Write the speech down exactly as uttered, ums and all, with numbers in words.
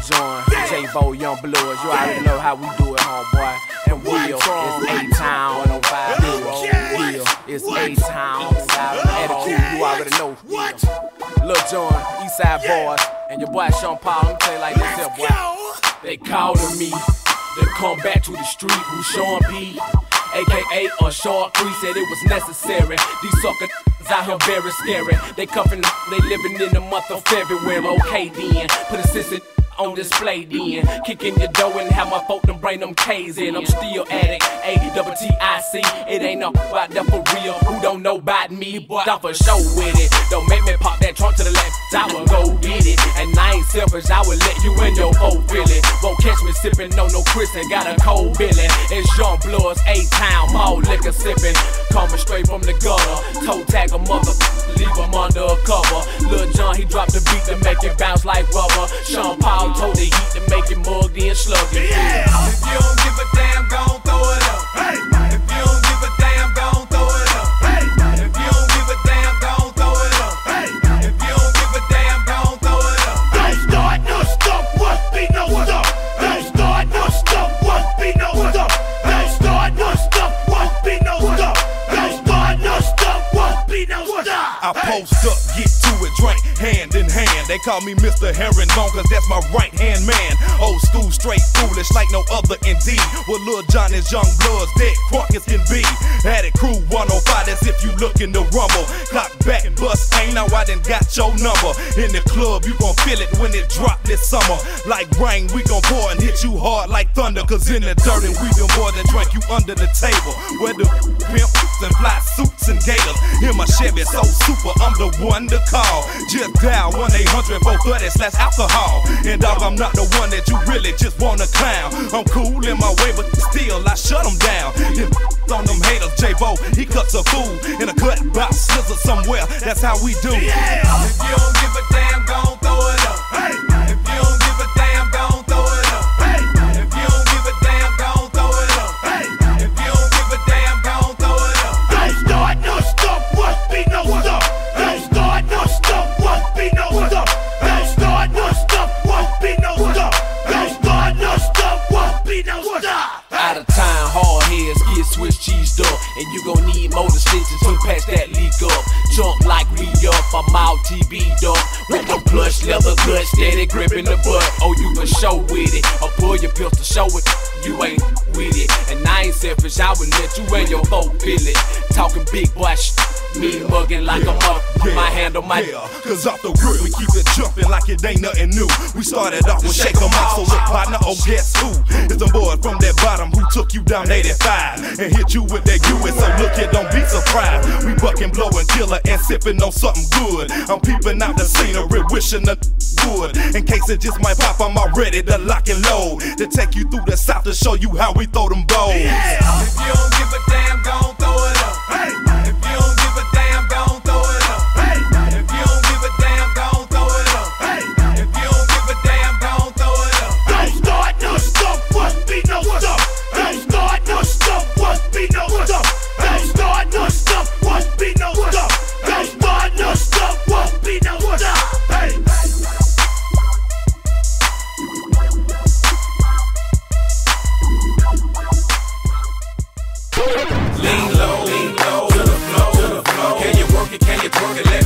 John, J-Bo, Young Bloods. You already know how we do it, homeboy. And Will, it's A-Town, oh five Will, it's A-Town, Attitude, you already know. Lil John, Eastside Boys, and your boy Sean Paul. Let me tell you like this here, boy. They calling me to come back to the street. Who Sean P, A K A a short crease, said it was necessary. These sucker out here very scary. They cuffin', they living in the month of February. Okay then, put a sister on display then. Kicking your door and have my folk them bring them K's in. I'm still addict, A double T I C. It ain't no about that for real. Who don't know about me, but I'm for sure with it. Don't make me pop that trunk to the left, I will go get it. And I ain't selfish, I will let you in your folk feel it. Won't catch me sippin' on no Chris and got a cold Billy. It's Young Bloods, A-Town, mall liquor sippin'. Coming straight from the gutter. Toe tag a mother, leave him under a cover. Lil John, he dropped the beat to make it bounce like rubber. Sean Paul told the heat to make it mugged in sluggy. Yeah. If you don't give a damn, gon' throw it up. Hey. If you don't give a damn, gon' throw it up. Hey. If you don't give a damn, gon' throw it up. Hey. If you don't give a damn, gon' throw it up. Don't start no stuff, must be no stuff. Don't start no stuff, must be no stuff. Don't start no stuff, must be no stuff. Don't start no stuff, must be no stuff. I post up, get to it, drink hand in hand. They call me Mister Herringbone, cause that's my right hand man. Old school, straight foolish, like no other indeed. Well, Lil John is Young Bloods, dead crunk as can be. Attic Crew one oh five, that's if you lookin' to rumble. Clock back, bust, ain't now I done got your number. In the club, you gon' feel it when it drop this summer. Like rain, we gon' pour and hit you hard like thunder. Cause in the dirt, and we do more than drink you under the table. Where the pimps and fly suits and gators. In my Chevy, so super, I'm the one to call. Just dial one eight hundred four thirty slash alcohol. And dog, I'm not the one that you really just wanna clown. I'm cool in my way, but still I shut them down. Then on them haters, J-Bo, he cuts a fool in a cut box scissor somewhere. That's how we do. Yeah. If you don't give a damn, gon' throw it up. Hey. If you don't give a damn, gon' throw it up. Hey. If you don't give a damn, gon' throw it up. Hey. If you don't give a damn, gon' throw it up. Don't start no stuff, must be no stuff. Don't start no stuff, must be no stuff. Don't start no stuff, must be no stuff. Don't start no stuff, must be no stuff. Out of time, hard heads get Swiss cheesed up. And you gon' need motor stitches to patch that leak up. Jump like we up, I'm out T V'd up. With the plush leather gut, steady gripping the butt. Oh, you for show with it. Or pull your pistol, show it. You ain't with it. And I ain't selfish, I would let you and your folk feel it. Talking big boy shit. Me mugging like a mother, Yeah, my hand on my yeah, cause off the rip we keep it jumping like it ain't nothing new. We started off with Shake 'em Out, so look partner, oh guess who? It's them boys from that bottom who took you down eighty-five and hit you with that U S, so look here, don't be surprised. We bucking, blowing, killer, and sipping on something good. I'm peeping out the scenery, wishing the good. In case it just might pop, I'm already to lock and load. To take you through the south to show you how we throw them bows. Yeah. If you don't give a damn, gon' throw it up. Hey. If you don't give a damn, gon' throw it up. Hey. If you don't give a damn, gon' throw it up. Hey. If you don't give a damn, gon' throw it up. Don't start no stuff, must be no stuff. Don't start no stuff, must be no stuff. Don't start no stuff, must be no stuff. Don't start no stuff, must be no stuff. Hey. Lean low, lean low, to the flow, to the flow. Can you work it? Can you twerk it? Let